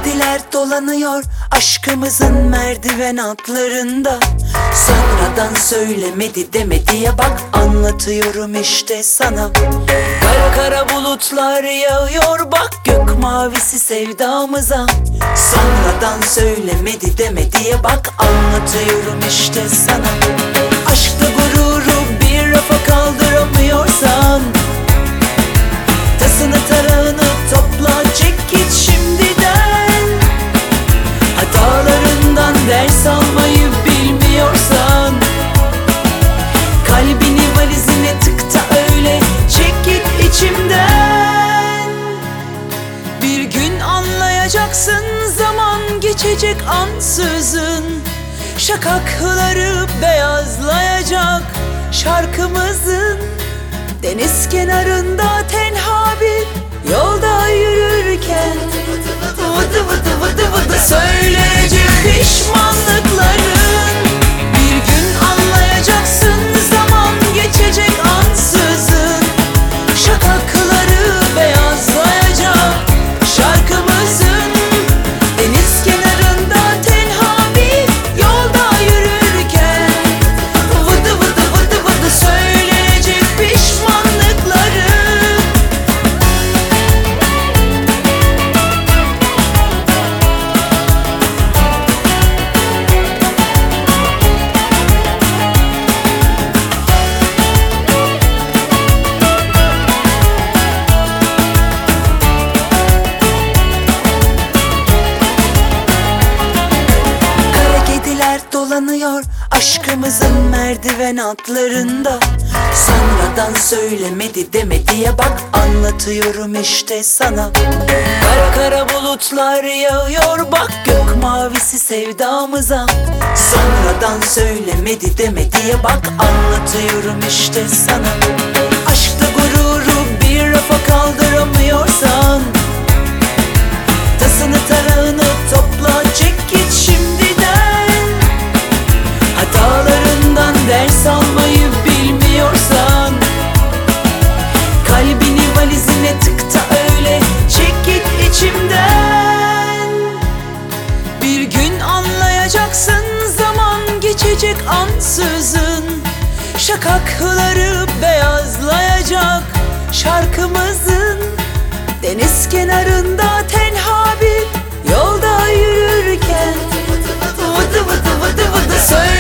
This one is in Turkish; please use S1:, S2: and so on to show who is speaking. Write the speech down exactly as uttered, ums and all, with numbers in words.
S1: kediler dolanıyor aşkımızın merdiven altlarında. Sonradan söylemedi demedi ya, bak anlatıyorum işte sana. Kara kara bulutlar yağıyor, bak gök mavisi sevdamıza. Sonradan söylemedi demedi ya, bak anlatıyorum işte sana. Aşkla gururu bir rafa kaldıramıyorsan, tasını tarağını topla, çek git şimdiden. Hatalarından ders almayı bilmiyorsan, kalbini valizine tık da öyle çek git içimden. Bir gün anlayacaksın, zaman geçecek ansızın. Şakakları beyazlayacak şarkımızın. Deniz kenarında tenha bir yolda yürürken, vıdı vıdı vıdı vıdı söyleyecek pişmanlıkların. Bir gün anlayacaksın, zaman geçecek ansızın. Şakakları beyazlayacak şarkımızın. Deniz kenarında tenha bir yolda yürürken, vıdı vıdı vıdı vıdı söyleyecek pişmanlıkları. Dolanıyor aşkımızın merdiven altlarında. Sonradan söylemedi demedi ya, bak anlatıyorum işte sana. Kara kara bulutlar yağıyor, bak gök mavisi sevdamıza. Sonradan söylemedi demedi ya, bak anlatıyorum işte sana. Aşkla gururu bir rafa kaldıramıyorsan, tasını tarağını topla, çek git şimdiden. Hatalarından ders almayı bilmiyorsan, kalbini valizine tık da öyle çek git içimden. Bir gün anlayacaksın, zaman geçecek ansızın. Şakakları beyazlayacak şarkımızın. Deniz kenarında tenha bir yolda yürürken, vıdı vıdı vıdı vıdı söyle